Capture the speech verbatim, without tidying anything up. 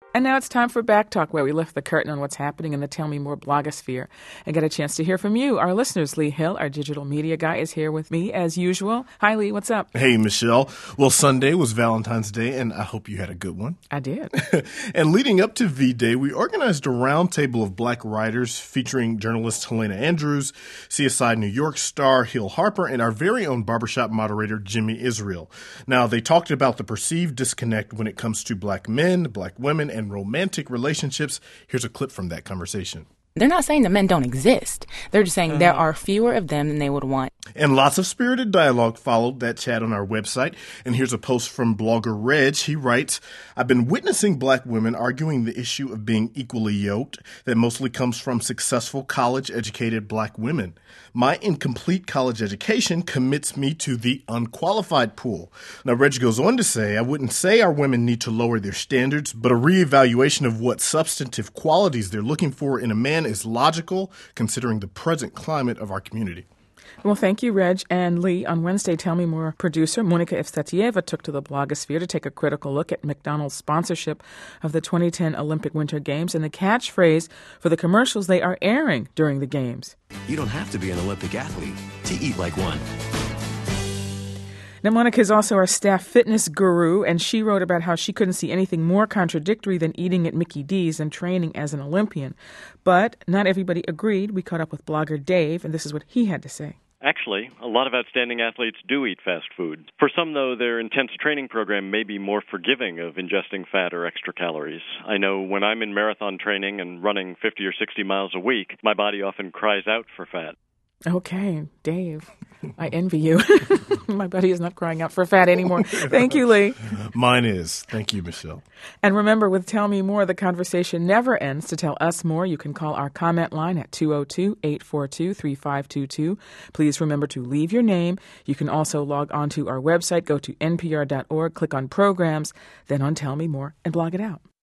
And now it's time for Back Talk, where we lift the curtain on what's happening in the Tell Me More blogosphere and get a chance to hear from you, our listeners. Lee Hill, our digital media guy, is here with me as usual. Hi, Lee. What's up? Hey, Michelle. Well, Sunday was Valentine's Day, and I hope you had a good one. I did. And leading up to V-Day, we organized a roundtable of black writers featuring journalist Helena Andrews, C S I New York star Hill Harper, and our very own barbershop moderator, Jimmy Israel. Now, they talked about the perceived disconnect when it comes to black men, black women, and romantic relationships. Here's a clip from that conversation. They're not saying that men don't exist. They're just saying uh, there are fewer of them than they would want. And lots of spirited dialogue followed that chat on our website. And here's a post from blogger Reg. He writes, I've been witnessing black women arguing the issue of being equally yoked that mostly comes from successful college-educated black women. My incomplete college education commits me to the unqualified pool. Now, Reg goes on to say, I wouldn't say our women need to lower their standards, but a reevaluation of what substantive qualities they're looking for in a man is logical, considering the present climate of our community. Well, thank you, Reg. And Lee, on Wednesday, Tell Me More producer Monika Evstatieva took to the blogosphere to take a critical look at McDonald's sponsorship of the twenty ten Olympic Winter Games and the catchphrase for the commercials they are airing during the Games. You don't have to be an Olympic athlete to eat like one. Now, Monika is also our staff fitness guru, and she wrote about how she couldn't see anything more contradictory than eating at Mickey D's and training as an Olympian. But not everybody agreed. We caught up with blogger Dave, and this is what he had to say. Actually, a lot of outstanding athletes do eat fast food. For some, though, their intense training program may be more forgiving of ingesting fat or extra calories. I know when I'm in marathon training and running fifty or sixty miles a week, my body often cries out for fat. Okay, Dave, I envy you. My buddy is not crying out for fat anymore. Thank you, Lee. Mine is. Thank you, Michelle. And remember, with Tell Me More, the conversation never ends. To tell us more, you can call our comment line at two oh two, eight four two, three five two two. Please remember to leave your name. You can also log on to our website, go to N P R dot org, click on Programs, then on Tell Me More, and blog it out.